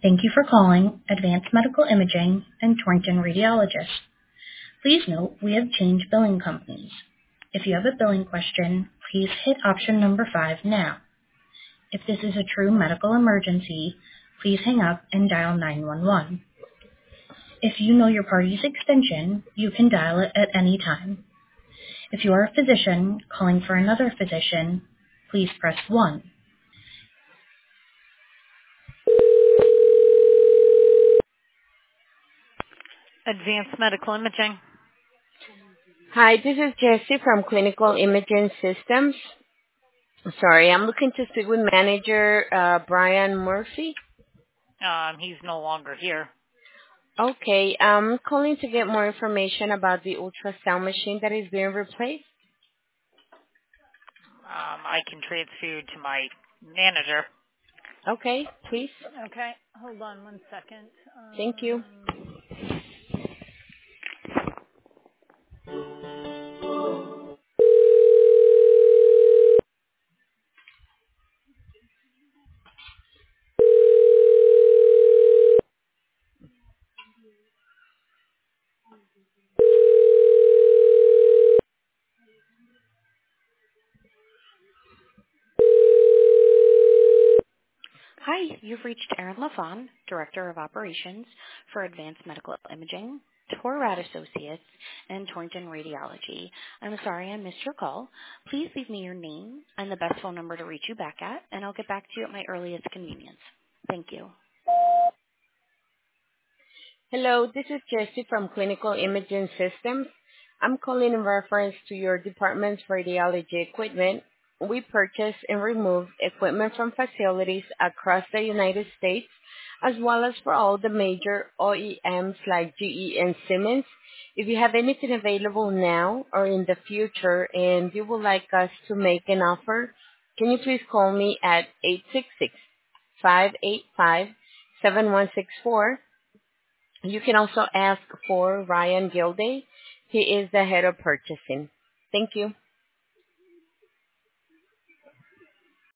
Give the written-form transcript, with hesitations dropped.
Thank you for calling Advanced Medical Imaging and Torrington Radiologist. Please note we have changed billing companies. If you have a billing question, please hit option number 5 now. If this is a true medical emergency, please hang up and dial 911. If you know your party's extension, you can dial it at any time. If you are a physician calling for another physician, please press 1. Advanced Medical Imaging. Hi, this is Jessie from Clinical Imaging Systems. Sorry, I'm looking to speak with manager Brian Murphy. He's no longer here. Okay, I'm calling to get more information about the ultrasound machine that is being replaced. I can transfer you to my manager. Okay, please. Okay, hold on one second. Thank you. Hi, you've reached Erin LaFawn, Director of Operations for Advanced Medical Imaging, Torrad Associates, and Torrington Radiology. I'm sorry I missed your call. Please leave me your name and the best phone number to reach you back at, and I'll get back to you at my earliest convenience. Thank you. Hello, this is Jessie from Clinical Imaging Systems. I'm calling in reference to your department's radiology equipment. We purchase and remove equipment from facilities across the United States, as well as for all the major OEMs like GE and Siemens. If you have anything available now or in the future and you would like us to make an offer, can you please call me at 866-585-7164. You can also ask for Ryan Gilday. He is the head of purchasing. Thank you.